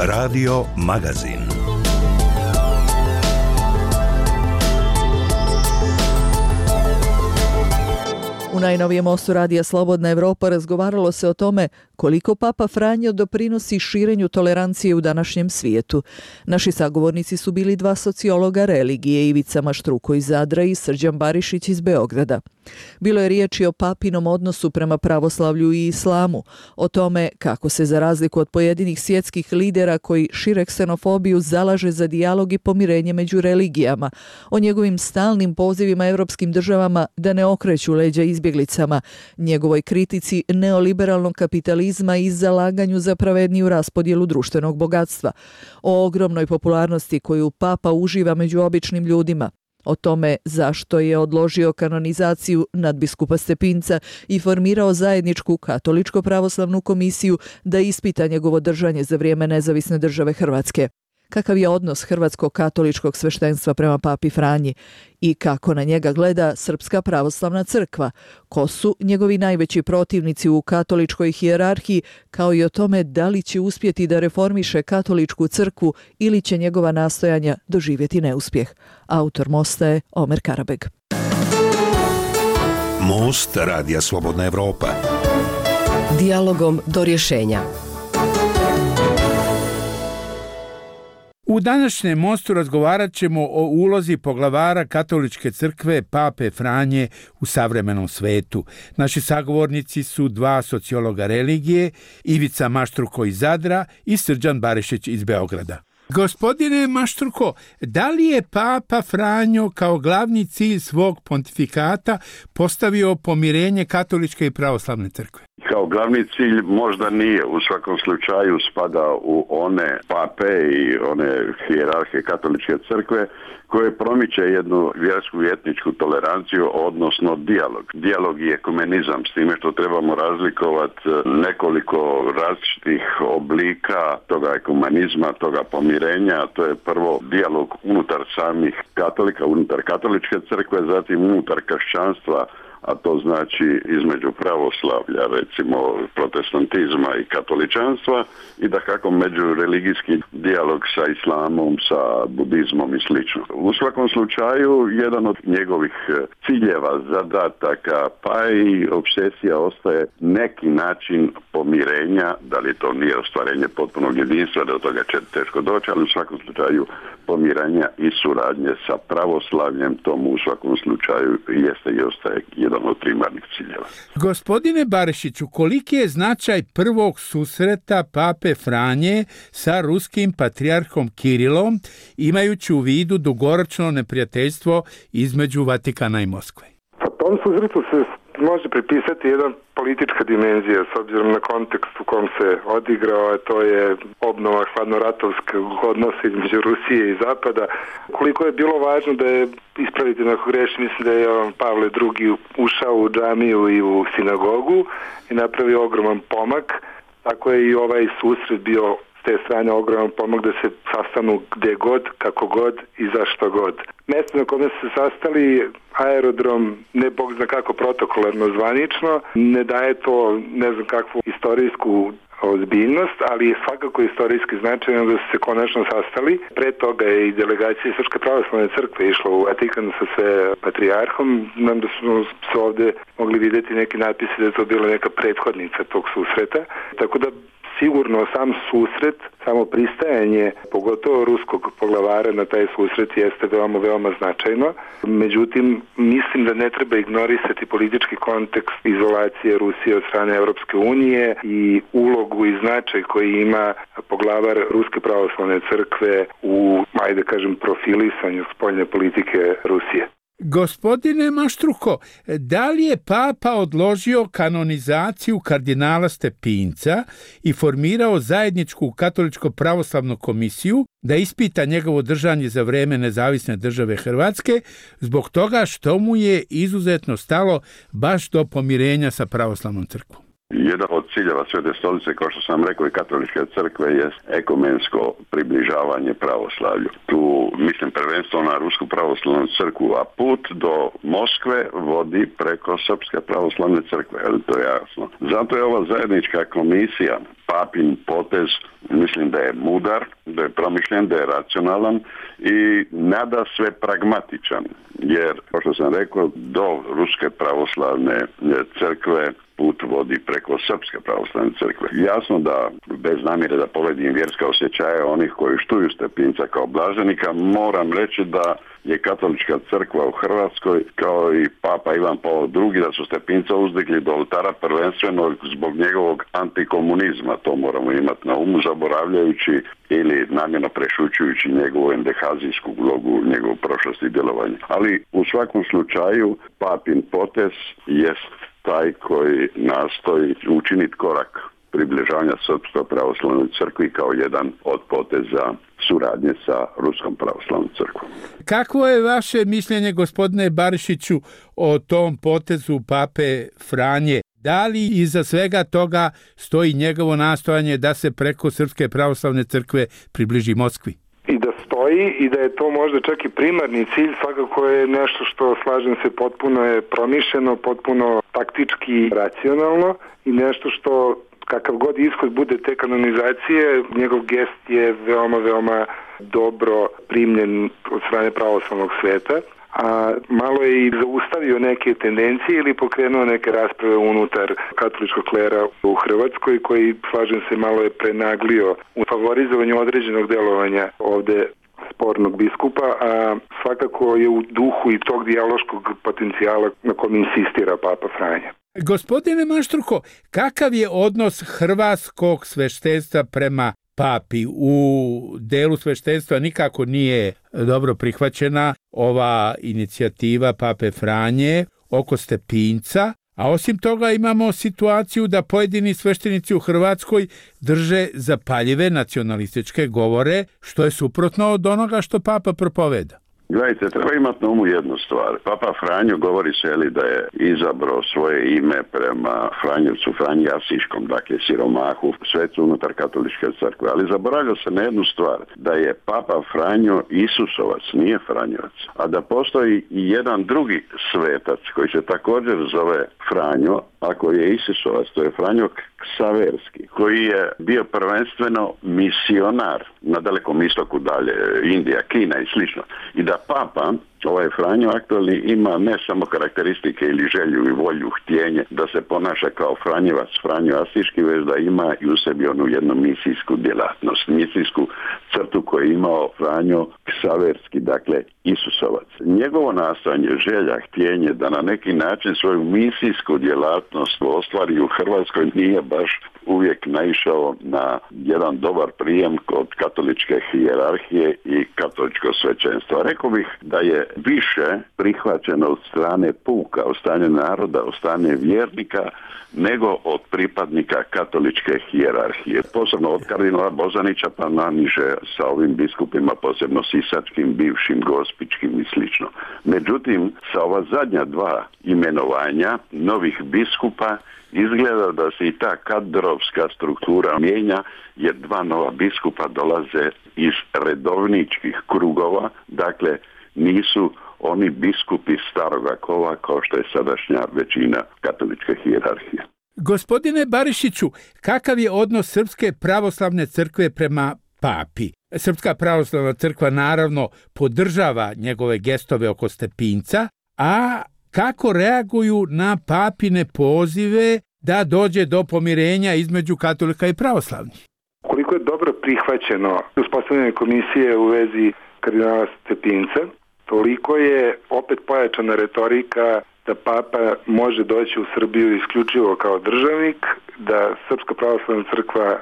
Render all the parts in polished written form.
Radio Magazin. U najnovijem mostu Radija Slobodna Evropa razgovaralo se o tome koliko Papa Franjo doprinosi širenju tolerancije u današnjem svijetu. Naši sagovornici su bili dva sociologa religije, Ivica Maštruko iz Zadra i Srđan Barišić iz Beograda. Bilo je riječi o papinom odnosu prema pravoslavlju i islamu, o tome kako se za razliku od pojedinih svjetskih lidera koji šire ksenofobiju zalaže za dijalog i pomirenje među religijama, o njegovim stalnim pozivima evropskim državama da ne okreću leđa izbjeglicama, njegovoj kritici neoliberalnog kapitalizma i zalaganju za pravedniju raspodjelu društvenog bogatstva, o ogromnoj popularnosti koju Papa uživa među običnim ljudima, o tome zašto je odložio kanonizaciju nadbiskupa Stepinca i formirao zajedničku katoličko-pravoslavnu komisiju da ispita njegovo držanje za vrijeme nezavisne države Hrvatske. Kakav je odnos hrvatskog katoličkog sveštenstva prema papi Franji i kako na njega gleda Srpska pravoslavna crkva, ko su njegovi najveći protivnici u katoličkoj hijerarhiji, kao i o tome da li će uspjeti da reformiše katoličku crkvu ili će njegova nastojanja doživjeti neuspjeh. Autor mosta je Omer Karabeg. Most Radija Slobodna Evropa. Dijalogom do rješenja. U današnjem mostu razgovarat ćemo o ulozi poglavara katoličke crkve Pape Franje u savremenom svetu. Naši sagovornici su dva sociologa religije, Ivica Maštruko iz Zadra i Srđan Barišić iz Beograda. Gospodine Maštruko, da li je Papa Franjo kao glavni cilj svog pontifikata postavio pomirenje katoličke i pravoslavne crkve? Kao glavni cilj možda nije, u svakom slučaju spada u one pape i one hijerarhije katoličke crkve koje promiče jednu vjersku i etničku toleranciju, odnosno dijalog. Dijalog i ekumenizam, s time što trebamo razlikovati nekoliko različitih oblika toga ekumenizma, toga pomirenja. To je prvo dijalog unutar samih katolika, unutar katoličke crkve, zatim unutar kršćanstva, a to znači između pravoslavlja, recimo protestantizma i katoličanstva, i dakako međureligijski dijalog sa islamom, sa budizmom i slično. U svakom slučaju, jedan od njegovih ciljeva, zadataka, pa i obsesija ostaje neki način pomirenja, da li to nije ostvarenje potpunog jedinstva, do toga će teško doći, ali u svakom slučaju pomirenja i suradnje sa pravoslavljem, tomu u svakom slučaju jeste i ostaje jedan od primarnih ciljeva. Gospodine Barišiću, koliki je značaj prvog susreta Pape Franje sa ruskim patrijarhom Kirilom, imajući u vidu dugoročno neprijateljstvo između Vatikana i Moskve? Pa tom susretu se može pripisati jedna politička dimenzija s obzirom na kontekst u kom se odigrao, a to je obnova hladnoratovskog odnosa između Rusije i Zapada. Koliko je bilo važno da je, ispraviti ako grešim, mislim da je Pavle II ušao u džamiju i u sinagogu i napravio ogroman pomak, tako je i ovaj susret bio s te strane ogroman pomak da se sastanu gdje god, kako god i zašto god. Mjesto na kome se sastali, aerodrom, ne bog zna kako protokolarno zvanično, ne daje to ne znam kakvu istorijsku ozbiljnost, ali je svakako istorijski značajno da su se konačno sastali. Pre toga je i delegacija Srpske pravoslavne crkve išla u Vatikan sa sve patrijarhom. Znam da smo se ovdje mogli vidjeti neki natpisi da je to bila neka prethodnica tog susreta. Tako da sigurno sam susret, samo pristajanje, pogotovo ruskog poglavara na taj susret jeste veoma, veoma značajno. Međutim, mislim da ne treba ignorisati politički kontekst izolacije Rusije od strane Europske unije i ulogu i značaj koji ima poglavar Ruske pravoslavne crkve u, ajde kažem, profilisanju spoljne politike Rusije. Gospodine Maštruko, da li je Papa odložio kanonizaciju kardinala Stepinca i formirao zajedničku katoličko-pravoslavnu komisiju da ispita njegovo držanje za vrijeme nezavisne države Hrvatske zbog toga što mu je izuzetno stalo baš do pomirenja sa pravoslavnom crkvom? Jedan od ciljeva Svete stolice, kao što sam rekao, i katoličke crkve je ekumensko približavanje pravoslavlju. Tu mislim prvenstveno na Rusku pravoslavnu crkvu, a put do Moskve vodi preko Srpske pravoslavne crkve, ali to je jasno. Zato je ova zajednička komisija, papin potez, mislim da je mudar, da je promišljen, da je racionalan i nada sve pragmatičan, jer, kao što sam rekao, do Ruske pravoslavne crkve put vodi preko Srpske pravoslavne crkve. Jasno da, bez namjere da povedim vjerska osjećaja onih koji štuju Stepinca kao blaženika, moram reći da je katolička crkva u Hrvatskoj, kao i Papa Ivan Pavao II, da su Stepinca uzdigli do oltara prvenstveno zbog njegovog antikomunizma. To moramo imati na umu, zaboravljajući ili namjerno prešućujući njegovu endehazijsku ulogu, njegovu prošlost i djelovanje. Ali u svakom slučaju papin potez jest taj koji nastoji učiniti korak približavanja Srpskoj pravoslavnoj crkvi kao jedan od poteza suradnje sa Ruskom pravoslavnom crkvom. Kakvo je vaše mišljenje, gospodine Barišiću, o tom potezu Pape Franje? Da li iza svega toga stoji njegovo nastojanje da se preko Srpske pravoslavne crkve približi Moskvi? I da stoji i da je to možda čak i primarni cilj, svakako je nešto što, slažem se, potpuno je promišljeno, potpuno taktički racionalno i nešto što, kakav god ishod bude te kanonizacije, njegov gest je veoma dobro primljen od strane pravoslavnog sveta, a malo je i zaustavio neke tendencije ili pokrenuo neke rasprave unutar katoličkog klera u Hrvatskoj, koji, slažem se, malo je prenaglio u favorizovanju određenog delovanja ovde spornog biskupa, a svakako je u duhu i tog dijaloškog potencijala na kom insistira Papa Franja. Gospodine Maštruko, kakav je odnos hrvatskog sveštenstva prema papi? U delu sveštenstva nikako nije dobro prihvaćena ova inicijativa Pape Franje oko Stepinca, a osim toga imamo situaciju da pojedini sveštenici u Hrvatskoj drže zapaljive nacionalističke govore, što je suprotno od onoga što Papa propoveda. Gledajte, treba imati na umu jednu stvar. Papa Franjo govori se da je izabrao svoje ime prema Franjevcu Franji Asiškom, dakle siromahu, svecu unutar katoličke crkve. Ali zaboravlja se na jednu stvar, da je Papa Franjo Isusovac, nije Franjevac, a da postoji i jedan drugi svetac koji se također zove Franjo, a koji je Isusovac, to je Franjo Ksaverski, koji je bio prvenstveno misionar na Dalekom istoku dalje, Indija, Kina i slično. I da Papa, ovaj Franjo aktualni, ima ne samo karakteristike ili želju i volju, htjenje da se ponaša kao Franjevac, Franjo Asiški, već da ima i u sebi onu jednu misijsku djelatnost, misijsku crtu koju je imao Franjo Ksaverski, dakle Isusovac. Njegovo nastojanje, želja, htjenje da na neki način svoju misijsku djelatnost ostvari u Hrvatskoj nije baš uvijek naišao na jedan dobar prijem kod katoličke hijerarhije i katoličkog svećenstva. Rekao bih da je više prihvaćeno od strane puka, od strane naroda, od strane vjernika, nego od pripadnika katoličke hijerarhije. Posebno od kardinala Bozanića pa naniže sa ovim biskupima, posebno sisačkim, bivšim, gospičkim i slično. Međutim, sa ova zadnja dva imenovanja novih biskupa izgleda da se i ta kadrovska struktura mijenja, jer dva nova biskupa dolaze iz redovničkih krugova, dakle nisu oni biskupi staroga kova kao što je sadašnja većina katoličke hijerarhije. Gospodine Barišiću, kakav je odnos Srpske pravoslavne crkve prema papi? Srpska pravoslavna crkva naravno podržava njegove gestove oko Stepinca, a kako reaguju na papine pozive da dođe do pomirenja između katolika i pravoslavnih? Koliko je dobro prihvaćeno uspostavljanje komisije u vezi kardinala Stepinca, toliko je opet pojačana retorika da Papa može doći u Srbiju isključivo kao državnik, da Srpska pravoslavna crkva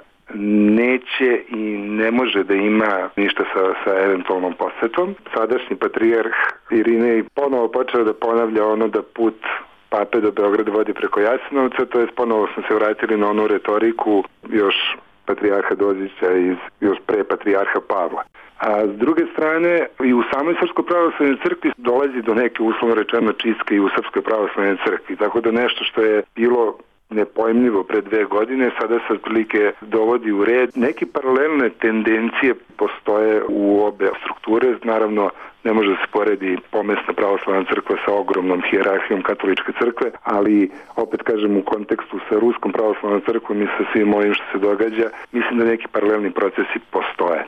neće i ne može da ima ništa sa eventualnom posjetom. Sadašnji patrijarh Irinej ponovo počeo da ponavlja ono da put Pape do Beograda vodi preko Jasenovca, to je ponovo smo se vratili na onu retoriku još patrijarha Dozića iz još pre patrijarha Pavla. A s druge strane, i u samoj Srpskoj pravoslavnoj crkvi dolazi do neke, uslovno rečeno, čistke i u Srpskoj pravoslavnoj crkvi. Tako da nešto što je bilo nepojmljivo pre 2 godine, sada se otprilike dovodi u red. Neke paralelne tendencije postoje u obe strukture, naravno ne može se poredi pomesna pravoslavna crkva sa ogromnom hijerarhijom katoličke crkve, ali opet kažem u kontekstu sa ruskom pravoslavnom crkvom i sa svim ovim što se događa, mislim da neki paralelni procesi postoje.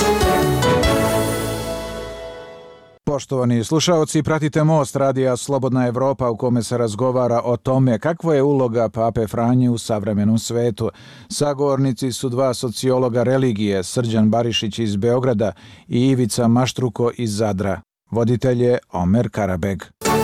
Poštovani slušaoci, pratite Most radija Slobodna Evropa u kome se razgovara o tome kakva je uloga Pape Franje u savremenom svetu. Sagovornici su 2 sociologa religije, Srđan Barišić iz Beograda i Ivica Maštruko iz Zadra. Voditelj je Omer Karabeg.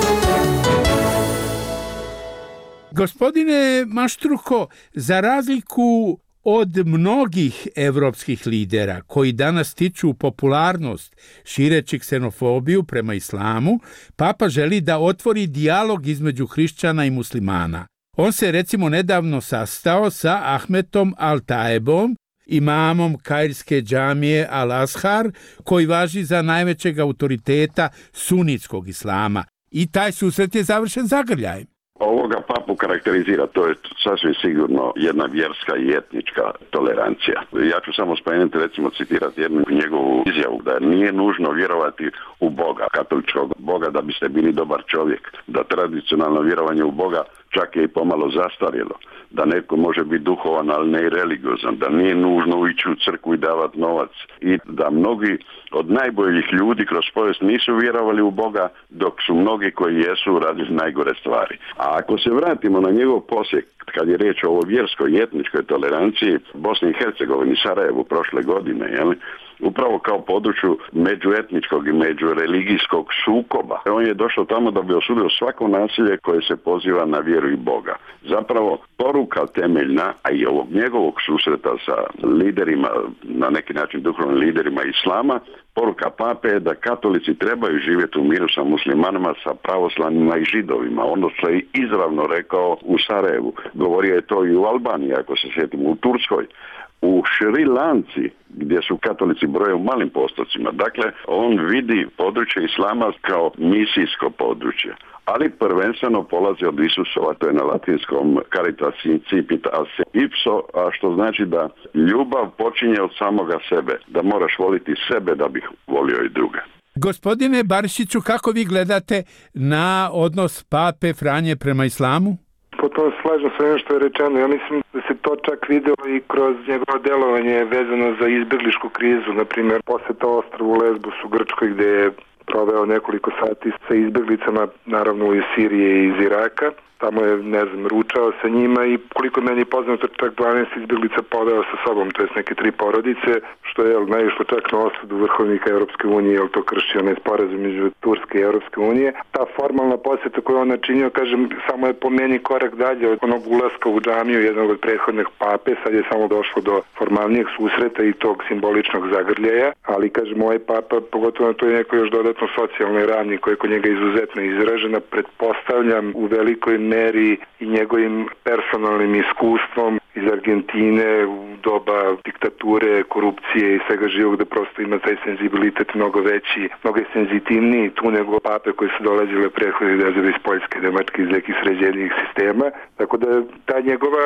Gospodine Maštruko, za razliku od mnogih evropskih lidera koji danas stiču popularnost šireći ksenofobiju prema islamu, Papa želi da otvori dijalog između hrišćana i muslimana. On se recimo nedavno sastao sa Ahmetom Al-Taebom, imamom kairske džamije Al-Azhar, koji važi za najvećeg autoriteta sunitskog islama. I taj susret je završen zagrljajem. Ovoga papu karakterizira, to je sasvim sigurno jedna vjerska i etnička tolerancija. Ja ću samo spomenuti, recimo citirati jednu njegovu izjavu, da nije nužno vjerovati u Boga, katoličkog Boga, da biste bili dobar čovjek, da tradicionalno vjerovanje u Boga čak je i pomalo zastarjelo, da netko može biti duhovan, ali ne i religiozan, da nije nužno ići u crkvu i davati novac i da mnogi od najboljih ljudi kroz povijest nisu vjerovali u Boga, dok su mnogi koji jesu radili najgore stvari. A ako se vratimo na njegov posjek, kad je riječ o ovoj vjerskoj i etničkoj toleranciji Bosni i Hercegovini, Sarajevu prošle godine, upravo kao području međuetničkog i međureligijskog sukoba. On je došao tamo da bi osudio svako nasilje koje se poziva na vjeru i Boga. Zapravo, poruka temeljna, a i ovog njegovog susreta sa liderima, na neki način duhovnim liderima islama, poruka pape je da katolici trebaju živjeti u miru sa muslimanima, sa pravoslavnima i židovima. Ono što je izravno rekao u Sarajevu. Govorio je to i u Albaniji, ako se sjetimo, u Turskoj, u Šri Lanci, gdje su katolici broje u malim postocima. Dakle, on vidi područje islama kao misijsko područje, ali prvenstveno polazi od Isusova, to je na latinskom caritas incipit ase ipso, a što znači da ljubav počinje od samoga sebe, da moraš voliti sebe da bih volio i druge. Gospodine Barišiću, kako vi gledate na odnos Pape Franje prema islamu? Potpuno slažem sa ovim što je rečeno. Ja mislim da se to čak video i kroz njegovo delovanje vezano za izbjegličku krizu. Naprimjer, posjeta ostrvu Lesbosu, Grčkoj, gdje je proveo nekoliko sati sa izbjeglicama, naravno iz Sirije i iz Iraka. Tamo je, ručao sa njima i koliko meni je poznato, čak 12 izbjeglica poveo sa sobom, to jest neke 3 porodice, što je naišlo čak na osudu vrhovnika Europske unije, jer to krši onaj sporazum između Turske i Europske unije. Ta formalna posjeta koju on načinio, kažem, samo je po meni korak dalje od onog ulaska u džamiju jednog od prethodnih pape, sad je samo došlo do formalnijeg susreta i tog simboličnog zagrljaja, ali kažem, ovaj papa, pogotovo na toj nekoj još dodatno socijalnoj ravni koja je kod njega izuzetno izražena, pretpostavljam u velikoj meri i njegovim personalnim iskustvom iz Argentine u doba diktature, korupcije i svega živog, da prosto ima taj senzibilitet mnogo veći, mnogo je senzitivniji tu nego pape koji su dolazile prethodnih iz Poljske, Nemačke, iz nekih sređenijih sistema. Tako da ta njegova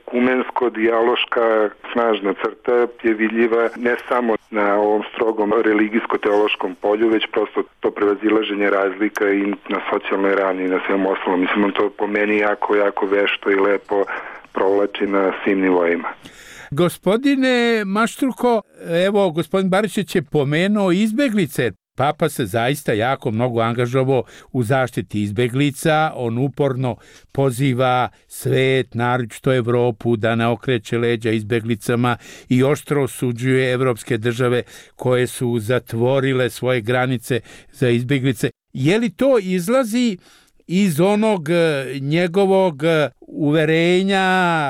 ekumensko-dijaloška snažna crta je vidljiva ne samo na ovom strogom religijsko-teološkom polju, već prosto to prevazilaženje razlika i na socijalnoj ravni i na svem ostalom. Mislim, on to po meni jako vešto i lepo provlači na svim nivoima. Gospodine Maštruko, evo, gospodin Barišić je pomenuo izbjeglice. Papa se zaista jako mnogo angažovao u zaštiti izbjeglica. On uporno poziva svet, naročito Evropu, da ne okreće leđa izbjeglicama i oštro osuđuje evropske države koje su zatvorile svoje granice za izbjeglice. Je li to izlazi iz onog njegovog uverenja,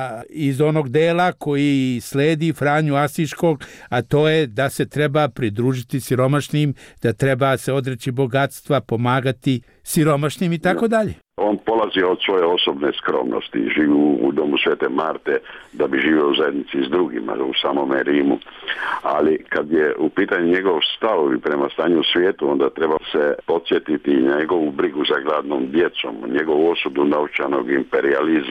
iz onog dela koji sledi Franju Asiškog, a to je da se treba pridružiti siromašnim, da treba se odreći bogatstva, pomagati siromašnim i tako dalje? On polazi od svoje osobne skromnosti, živi u domu Svete Marte da bi živio u zajednici s drugima u samome Rimu, ali kad je u pitanju njegov stavovi prema stanju u svijetu, onda treba se podsjetiti njegovu brigu za gladnom djecom, njegovu osudu novčanog imperijalizma,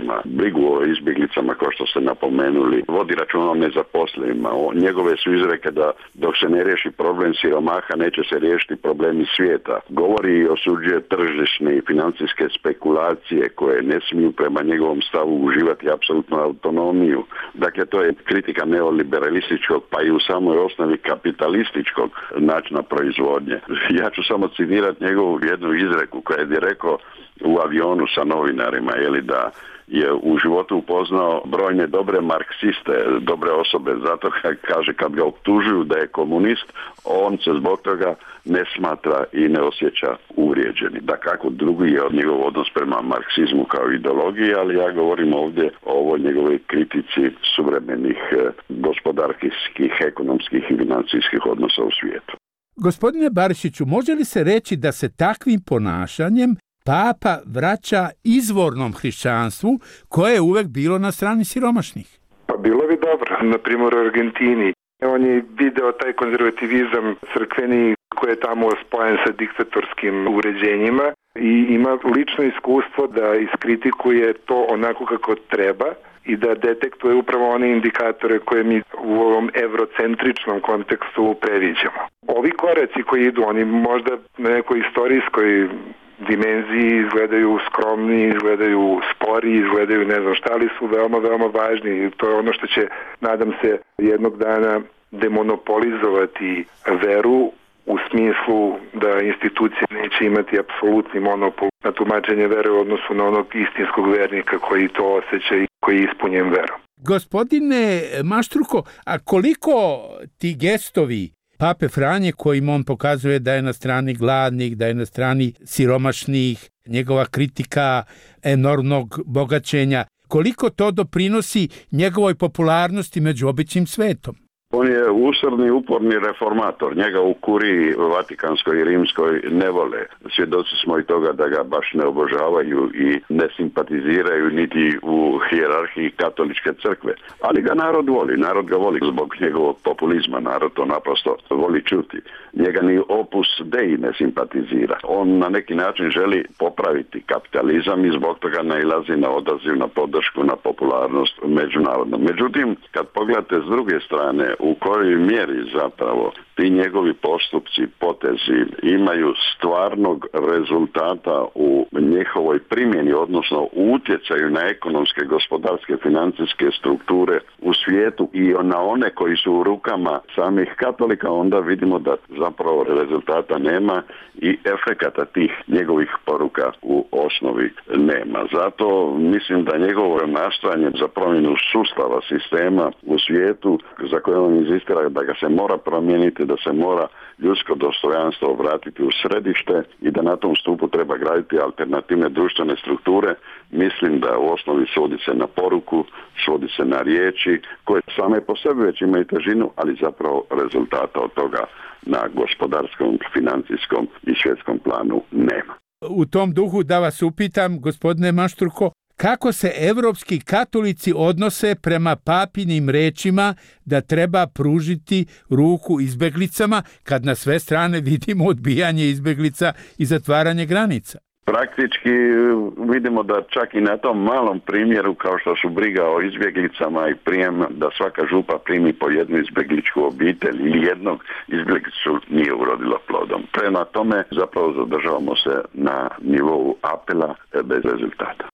poduzima brigu o izbjeglicama, kao što ste napomenuli, vodi računa o nezaposlenima. Njegove su izreke da dok se ne riješi problem siromaha, neće se riješiti problemi svijeta. Govori i osuđuje tržišne i financijske spekulacije koje ne smiju prema njegovom stavu uživati apsolutnu autonomiju. Dakle, to je kritika neoliberalističkog, pa i u samoj osnovi kapitalističkog načina proizvodnje. Ja ću samo citirati njegovu jednu izreku koja je rekao u avionu sa novinarima, da je u životu upoznao brojne dobre marksiste, dobre osobe, zato kaže kad ga optužuju da je komunist, on se zbog toga ne smatra i ne osjeća uvrijeđeni. Dakako, drugi je od njegov odnos prema marksizmu kao ideologiji, ali ja govorim ovdje o ovoj njegovoj kritici suvremenih gospodarskih, ekonomskih i financijskih odnosa u svijetu. Gospodine Barišiću, može li se reći da se takvim ponašanjem Papa vraća izvornom hrišćanstvu koje je uvek bilo na strani siromašnih? Pa bilo bi dobro, na primjer u Argentini. On je video taj konzervativizam crkveni koji je tamo spojen sa diktatorskim uređenjima i ima lično iskustvo da iskritikuje to onako kako treba i da detektuje upravo one indikatore koje mi u ovom evrocentričnom kontekstu previđamo. Ovi koraci koji idu, oni možda na nekoj istorijskoj dimenziji izgledaju skromni, izgledaju spori, izgledaju ne znam šta, ali su veoma, veoma važni. To je ono što će, nadam se, jednog dana demonopolizovati veru u smislu da institucije neće imati apsolutni monopol na tumačenje vere u odnosu na onog istinskog vernika koji to osjeća i koji je ispunjen verom. Gospodine Maštruko, a koliko ti gestovi Pape Franje kojim on pokazuje da je na strani gladnih, da je na strani siromašnih, njegova kritika enormnog bogaćenja, koliko to doprinosi njegovoj popularnosti među običnim svetom? On je usrdni, uporni reformator. Njega u kuriji Vatikanskoj i Rimskoj ne vole. Svjedoci smo i toga da ga baš ne obožavaju i ne simpatiziraju niti u hijerarhiji katoličke crkve. Ali ga narod voli. Narod ga voli zbog njegovog populizma. Narod to naprosto voli čuti. Njega ni Opus Dei ne simpatizira. On na neki način želi popraviti kapitalizam i zbog toga nailazi na odaziv, na podršku, na popularnost međunarodno. Međutim, kad pogledate s druge strane u kojoj mjeri zapravo ti njegovi postupci, potezi imaju stvarnog rezultata u njihovoj primjeni, odnosno u utjecaju na ekonomske, gospodarske, financijske strukture u svijetu i na one koji su u rukama samih katolika, onda vidimo da zapravo rezultata nema i efekata tih njegovih poruka u osnovi nema. Zato mislim da njegovo nastojanje za promjenu sustava, sistema u svijetu za koje on inzistira da ga se mora promijeniti, da se mora ljudsko dostojanstvo vratiti u središte i da na tom stupu treba graditi alternativne društvene strukture, mislim da u osnovi svodi se na poruku, svodi se na riječi koje same po sebi već imaju težinu, ali zapravo rezultata od toga na gospodarskom, financijskom i svjetskom planu nema. U tom duhu da vas upitam, gospodine Maštruko, kako se evropski katolici odnose prema papinim rečima da treba pružiti ruku izbjeglicama kad na sve strane vidimo odbijanje izbjeglica i zatvaranje granica? Praktički vidimo da čak i na tom malom primjeru kao što su briga o izbjeglicama i prijem da svaka župa primi po jednu izbjegličku obitelj ili jednog izbjeglicu nije urodilo plodom. Prema tome zapravo zadržavamo se na nivou apela bez rezultata.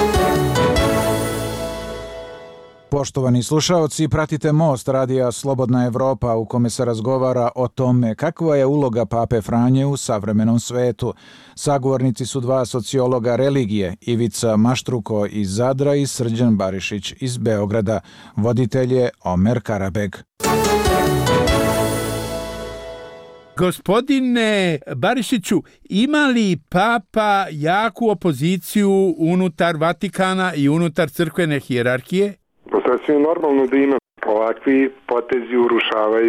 Poštovani slušaoci, pratite Most radija Slobodna Evropa u kome se razgovara o tome kakva je uloga Pape Franje u savremenom svetu. Sagovornici su dva sociologa religije, Ivica Maštruko iz Zadra i Srđan Barišić iz Beograda. Voditelj je Omer Karabeg. Gospodine Barišiću, ima li Papa jaku opoziciju unutar Vatikana i unutar crkvene hijerarhije? Pa sasvim normalno da ima. Ovakvi potezi urušavaju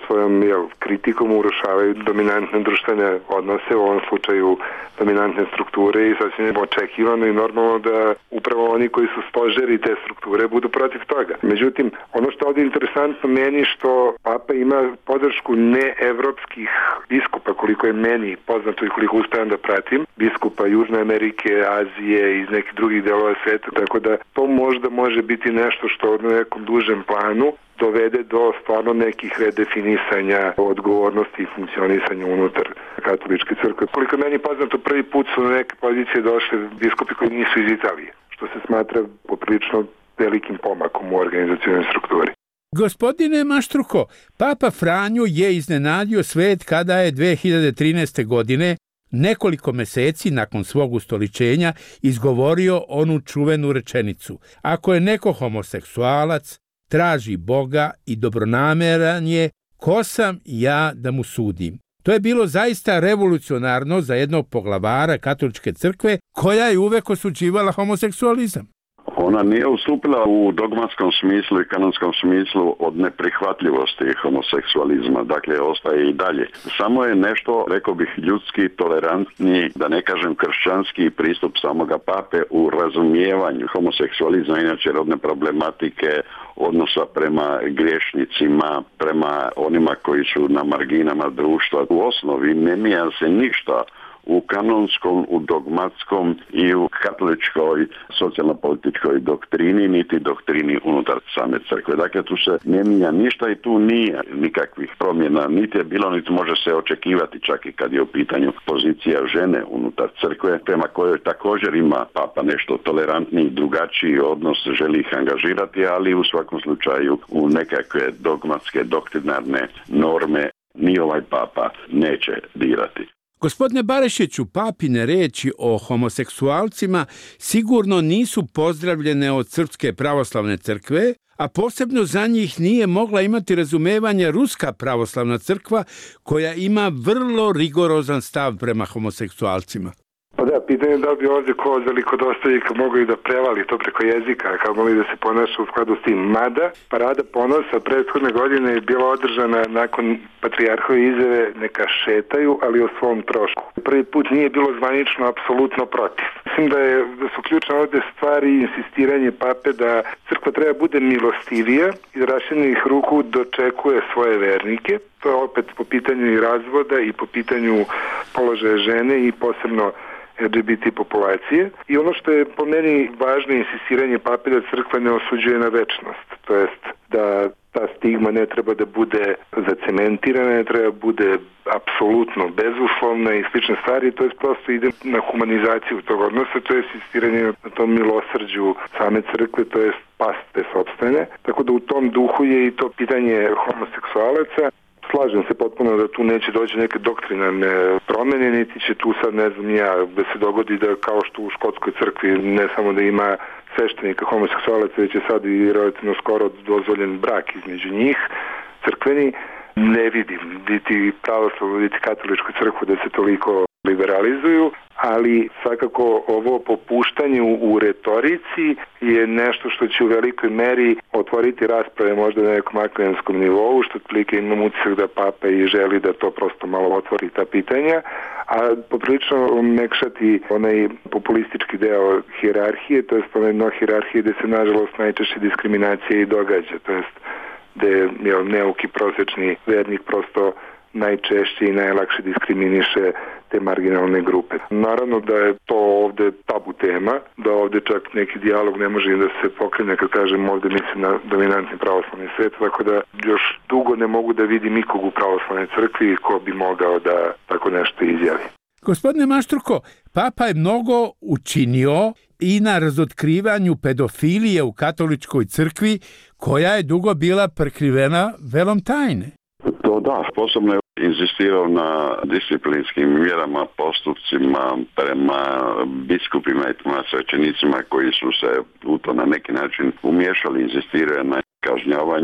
svojom kritikom urušavaju dominantne društvene odnose, u ovom slučaju dominantne strukture, i sasvim je očekivano i normalno da upravo oni koji su stožeri te strukture budu protiv toga. Međutim, ono što je ovdje interesantno meni, što Papa ima podršku neevropskih biskupa, koliko je meni poznato i koliko uspijem da pratim, biskupa Južne Amerike, Azije i iz nekih drugih delova sveta, tako da to možda može biti nešto što na nekom dužem planu dovede do stvarno nekih redefinisanja odgovornosti i funkcionisanja unutar katoličke crkve. Koliko meni poznato, prvi put su na neke pozicije došli biskupi koji nisu iz Italije, što se smatra poprilično velikim pomakom u organizacionoj strukturi. Gospodine Maštruko, Papa Franjo je iznenadio svet kada je 2013. godine, nekoliko meseci nakon svog ustoličenja, izgovorio onu čuvenu rečenicu: ako je neko homoseksualac, traži Boga i dobronameran je, ko sam ja da mu sudim? To je bilo zaista revolucionarno za jednog poglavara katoličke crkve koja je uvek osuđivala homoseksualizam. Ona nije ustupila u dogmatskom smislu i kanonskom smislu od neprihvatljivosti homoseksualizma, dakle ostaje i dalje. Samo je nešto, rekao bih, ljudski, tolerantni, da ne kažem kršćanski pristup samoga pape u razumijevanju homoseksualizma, inače rodne problematike, odnosa prema griješnicima, prema onima koji su na marginama društva. U osnovi ne mijenja se ništa u kanonskom, u dogmatskom i u katoličkoj socijalno-političkoj doktrini, niti doktrini unutar same crkve. Dakle, tu se ne mijenja ništa i tu nije nikakvih promjena, niti je bilo, niti može se očekivati, čak i kad je u pitanju pozicija žene unutar crkve, prema kojoj također ima Papa nešto tolerantniji, drugačiji odnos, želi ih angažirati, ali u svakom slučaju u nekakve dogmatske, doktrinarne norme ni ovaj Papa neće dirati. Gospodine Barišiću, papine reči o homoseksualcima sigurno nisu pozdravljene od Srpske pravoslavne crkve, a posebno za njih nije mogla imati razumevanje Ruska pravoslavna crkva, koja ima vrlo rigorozan stav prema homoseksualcima. Pa da, pitanje da bi ovdje ko od velikodostojnika mogao i da prevali to preko jezika, kao mogli da se ponaša u skladu s tim. Mada, Parada ponosa prethodne godine je bila održana nakon patrijarhove izjave neka šetaju, ali o svom trošku. Prvi put nije bilo zvanično apsolutno protiv. Mislim da su ključne ovdje stvari i insistiranje Pape da crkva treba bude milostivija i da raširenih ruku dočekuje svoje vernike. To je opet po pitanju i razvoda i po pitanju položaja žene i posebno LGBT populacije. I ono što je po meni važno insistiranje Pape da crkva ne osuđuje na večnost, to jest da ta stigma ne treba da bude zacementirana, ne treba da bude apsolutno bezuslovna i slične stvari, to je prosto ide na humanizaciju tog odnosa, to je insistiranje na tom milosrđu same crkve, to je paste sopstvene. Tako da u tom duhu je i to pitanje homoseksualaca. Slažem se potpuno da tu neće doći neke doktrinarne promjene, niti će tu sad, ne znam ja, da se dogodi da kao što u škotskoj crkvi ne samo da ima sveštenika homoseksualaca, već je sad i relativno skoro dozvoljen brak između njih, crkveni. Ne vidim niti pravoslavnu, niti katoličku crkvu da se toliko liberalizuju, ali svakako ovo popuštanje u retorici je nešto što će u velikoj meri otvoriti rasprave možda na nekom akademskom nivou, što otprilike imam utisak da Papa i želi da to prosto malo otvori ta pitanja, a poprilično mekšati onaj populistički deo hijerarhije, to jest onaj dno hijerarhije gde se nažalost najčešće diskriminacija i događa, to jest gde neuki prosječni vernik prosto najčešće i najlakše diskriminiše te marginalne grupe. Naravno da je to ovdje tabu tema, da ovdje čak neki dijalog ne može da se pokrene, kad kažem ovdje mislim na dominantni pravoslavni svijet, tako da još dugo ne mogu da vidim nikog u pravoslavnoj crkvi ko bi mogao da tako nešto izjavi. Gospodine Maštruko, Papa je mnogo učinio i na razotkrivanju pedofilije u katoličkoj crkvi, koja je dugo bila prekrivena velom tajne. To da, posebno je inzistirao na disciplinskim mjerama, postupcima prema biskupima i svećenicima koji su se u to na neki način umiješali, inzistiraju na kažnjavanju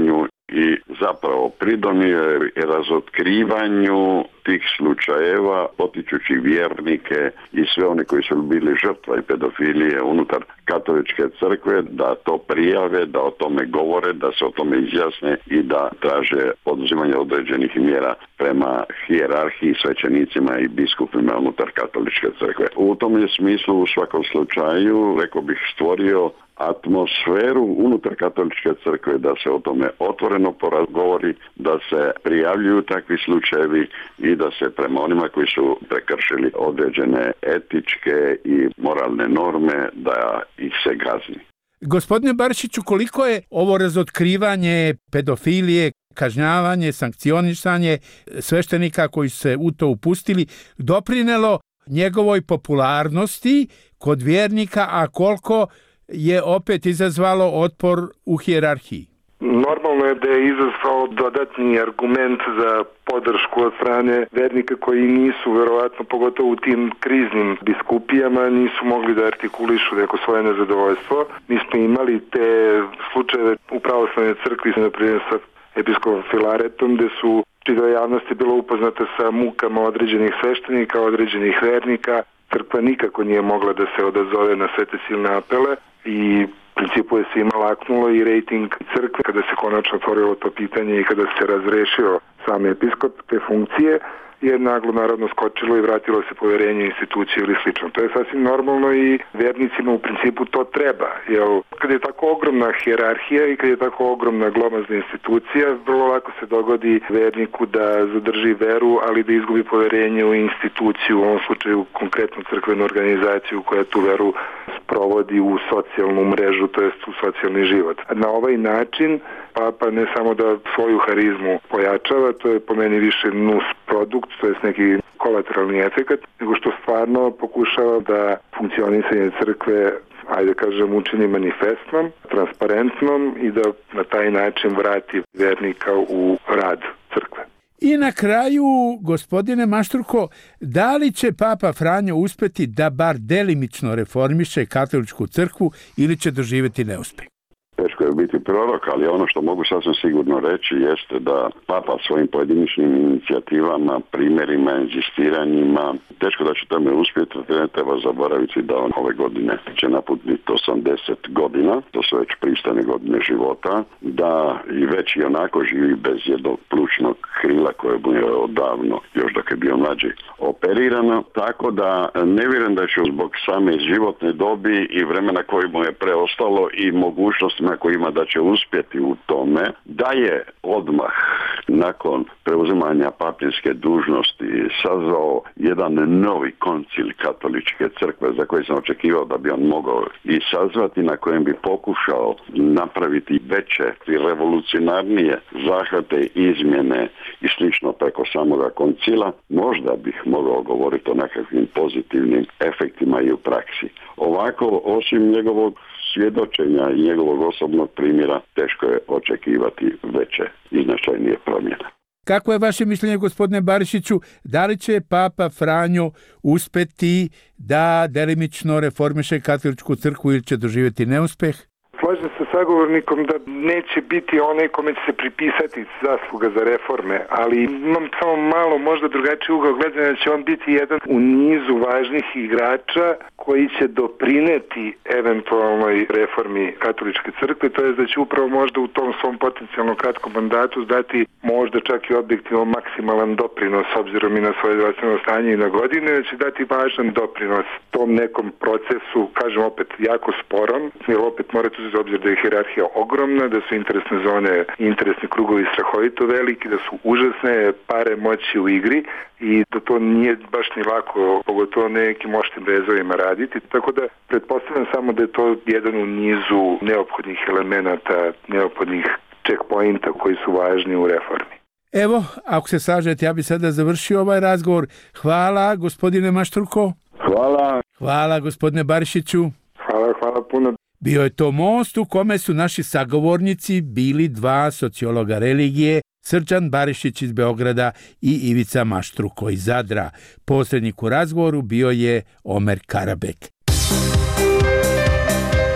i zapravo pridonio je razotkrivanju tih slučajeva, potičući vjernike i sve one koji su bili žrtva i pedofilije unutar katoličke crkve da to prijave, da o tome govore, da se o tome izjasne i da traže poduzimanje određenih mjera prema hijerarhiji, svećenicima i biskupima unutar katoličke crkve. U tom je smislu u svakom slučaju, rekao bih, stvorio atmosferu unutar katoličke crkve da se o tome otvoreno porazgovori, da se prijavljuju takvi slučajevi i da se prema onima koji su prekršili određene etičke i moralne norme da ih se kazni. Gospodine Barišiću, koliko je ovo razotkrivanje pedofilije, kažnjavanje, sankcionisanje sveštenika koji su se u to upustili doprinelo njegovoj popularnosti kod vjernika, a koliko je opet izazvalo otpor u hijerarhiji? Normalno je da je izazvao dodatni argument za podršku od strane vernika koji nisu, verovatno pogotovo u tim kriznim biskupijama, nisu mogli da artikulišu neko svoje nezadovoljstvo. Mi smo imali te slučajeve u pravoslavnoj crkvi, na primjer sa episkopom Filaretom, gde su čitava javnost je bila upoznata sa mukama određenih sveštenika, određenih vernika. Crkva nikako nije mogla da se odazove na sve te silne apele i u principu je svima laknulo i rejting crkve kada se konačno otvorilo to pitanje i kada se razrešio sam episkop te funkcije, je naglo naravno skočilo i vratilo se poverenje institucije ili slično. To je sasvim normalno i vernicima u principu to treba. Jer kad je tako ogromna hijerarhija i kad je tako ogromna glomazna institucija, vrlo lako se dogodi verniku da zadrži veru, ali da izgubi poverenje u instituciju, u ovom slučaju konkretnu crkvenu organizaciju koja tu veru sprovodi u socijalnu mrežu, to jest u socijalni život. Na ovaj način Papa ne samo da svoju harizmu pojačava, to je po meni više nus produkt, to je neki kolateralni efekat, nego što stvarno pokušava da funkcionisanje crkve, ajde kažem, učini manifestnom, transparentnom i da na taj način vrati vernika u rad crkve. I na kraju, gospodine Mašturko, da li će Papa Franjo uspjeti da bar delimično reformiše katoličku crkvu ili će doživjeti neuspjeh? Teško je biti prorok, ali ono što mogu sasvim sigurno reći jeste da Papa svojim pojedinačnim inicijativama, primjerima, inzistiranjima, teško da će tome uspjeti, ne treba zaboraviti da on ove godine će napuniti 80 godina, to su već pristojne godine života, da i već i onako živi bez jednog plućnog krila koje mu je odavno, još dok je bio mlađi, operirano, tako da ne vjerujem da će zbog same životne dobi i vremena koje mu je preostalo i mogućnostima kojima da će uspjeti u tome, da je odmah nakon preuzimanja papinske dužnosti sazvao jedan novi koncil katoličke crkve za koji sam očekivao da bi on mogao i sazvati, na kojem bi pokušao napraviti veće i revolucionarnije zahvate, izmjene i slično preko samoga koncila, možda bih mogao govoriti o nekakvim pozitivnim efektima i u praksi. Ovako, osim njegovog svjedočenja i njegovog osobnog primjera, teško je očekivati veće i značajnije promjene. Kako je vaše mišljenje, gospodine Barišiću, da li će Papa Franjo uspjeti da delimično reformiše katoličku crkvu ili će doživjeti neuspjeh? Slažem se sa sagovornikom da neće biti onaj kome će se pripisati zasluga za reforme, ali imam samo malo možda drugačiji ugao gledanja da će on biti jedan u nizu važnih igrača koji će doprineti eventualnoj reformi katoličke crkve, to je da će upravo možda u tom svom potencijalno kratkom mandatu dati možda čak i objektivno maksimalan doprinos s obzirom i na svoje zdravstveno stanje i na godine, da će dati važan doprinos tom nekom procesu, kažem opet jako sporom, jer opet morate uzeti obzir da je hijerarhija ogromna, da su interesne zone i interesni krugovi strahovito veliki, da su užasne pare moći u igri i da to nije baš ni lako, pogotovo nekim oštrim vezovima raditi. Tako da pretpostavljam samo da je to jedan u nizu neophodnih elemenata, neophodnih checkpointa koji su važni u reformi. Evo, ako se slažete, ja bi sada završio ovaj razgovor. Hvala, gospodine Mašturko. Hvala. Hvala, gospodine Barišiću. Hvala puno. Bio je to most u kome su naši sagovornici bili dva sociologa religije, Srđan Barišić iz Beograda i Ivica Maštruko iz Zadra. Posrednik u razgovoru bio je Omer Karabek.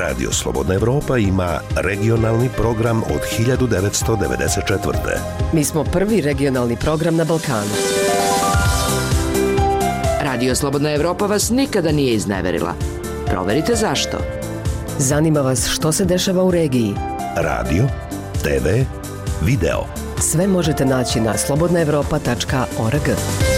Radio Slobodna Evropa ima regionalni program od 1994. Mi smo prvi regionalni program na Balkanu. Radio Slobodna Evropa vas nikada nije izneverila. Proverite zašto. Zanima vas što se dešava u regiji. Radio, TV, video. Sve možete naći na slobodnaevropa.org.